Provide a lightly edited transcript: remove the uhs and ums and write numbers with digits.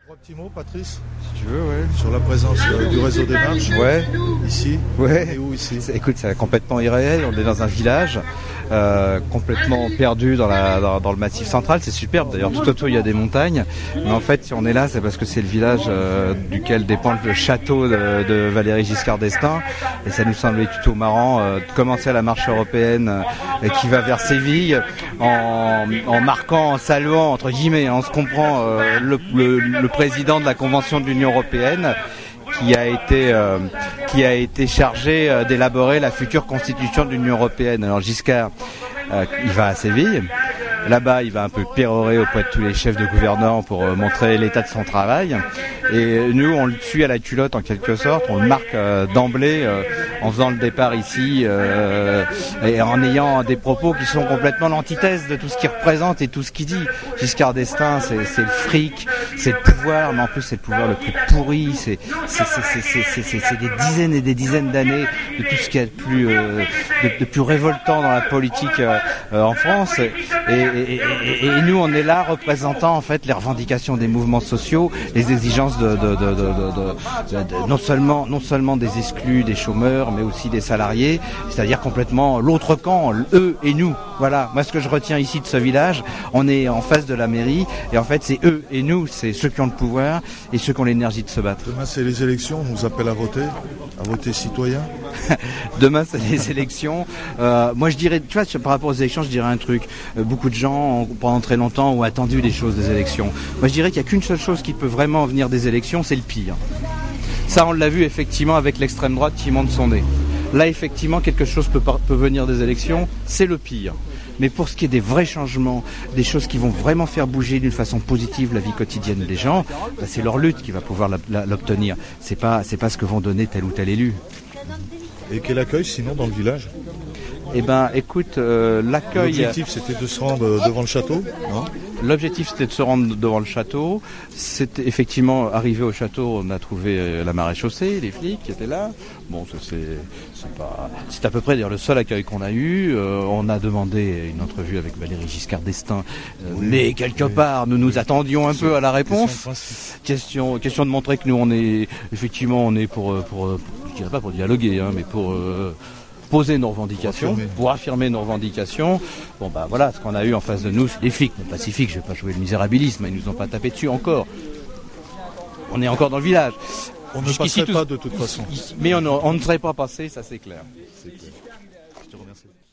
Trois petits mots, Patrice, si tu veux, ouais. Sur la présence du réseau des marches. Ouais. Ici. Ouais. Et où ici? Écoute, c'est complètement irréel. On est dans un village complètement perdu dans le massif central. C'est superbe. D'ailleurs, tout autour il y a des montagnes. Mais en fait, si on est là, c'est parce que c'est le village duquel dépend le château de Valéry Giscard d'Estaing. Et ça nous semblait plutôt marrant de commencer la marche européenne qui va vers Séville en marquant, en saluant entre guillemets, on se comprend, le président de la Convention de l'Union européenne qui a été chargé d'élaborer la future constitution de l'Union européenne. Alors Giscard, il va à Séville. Là-bas, il va un peu pérorer auprès de tous les chefs de gouvernement pour montrer l'état de son travail. Et nous, on le suit à la culotte en quelque sorte. On le marque d'emblée en faisant le départ ici et en ayant des propos qui sont complètement l'antithèse de tout ce qu'il représente et tout ce qu'il dit. Giscard d'Estaing, c'est le fric, c'est le pouvoir, mais en plus c'est le pouvoir le plus pourri. C'est des dizaines et des dizaines d'années de tout ce qu'il y a de plus révoltant dans la politique en France. Et nous, on est là représentant en fait les revendications des mouvements sociaux, les exigences de non seulement des exclus, des chômeurs, mais aussi des salariés, c'est-à-dire complètement l'autre camp, eux et nous. Voilà, moi ce que je retiens ici de ce village, on est en face de la mairie, et en fait c'est eux et nous, c'est ceux qui ont le pouvoir et ceux qui ont l'énergie de se battre. Demain c'est les élections, on nous appelle à voter citoyen. Demain c'est les élections. Moi je dirais, tu vois, par rapport aux élections, je dirais un truc. Beaucoup de gens, pendant très longtemps, ont attendu des choses des élections. Moi je dirais qu'il n'y a qu'une seule chose qui peut vraiment venir des élections, c'est le pire. Ça on l'a vu effectivement avec l'extrême droite qui monte son nez. Là effectivement quelque chose peut venir des élections, c'est le pire. Mais pour ce qui est des vrais changements, des choses qui vont vraiment faire bouger d'une façon positive la vie quotidienne des gens, bah, c'est leur lutte qui va pouvoir l'obtenir. C'est pas ce que vont donner tel ou tel élu. Et quel accueil sinon dans le village? Eh ben, écoute, l'accueil... L'objectif, c'était de se rendre devant le château, non? L'objectif, c'était de se rendre devant le château. C'était effectivement, arrivé au château, on a trouvé la maréchaussée, les flics qui étaient là. Bon, c'est à peu près d'ailleurs le seul accueil qu'on a eu. On a demandé une entrevue avec Valéry Giscard d'Estaing, mais quelque part, nous attendions un peu à la réponse. Question de montrer que nous, on est pour je dirais pas pour dialoguer, hein, mais pour poser nos revendications, pour affirmer nos revendications. Bon bah voilà, ce qu'on a eu en face de nous, c'est des flics, non pacifiques, je vais pas jouer le misérabilisme, ils nous ont pas tapé dessus encore. On est encore dans le village. On ne passerait pas de toute façon. Mais on ne serait pas passé, ça c'est clair. Je te remercie.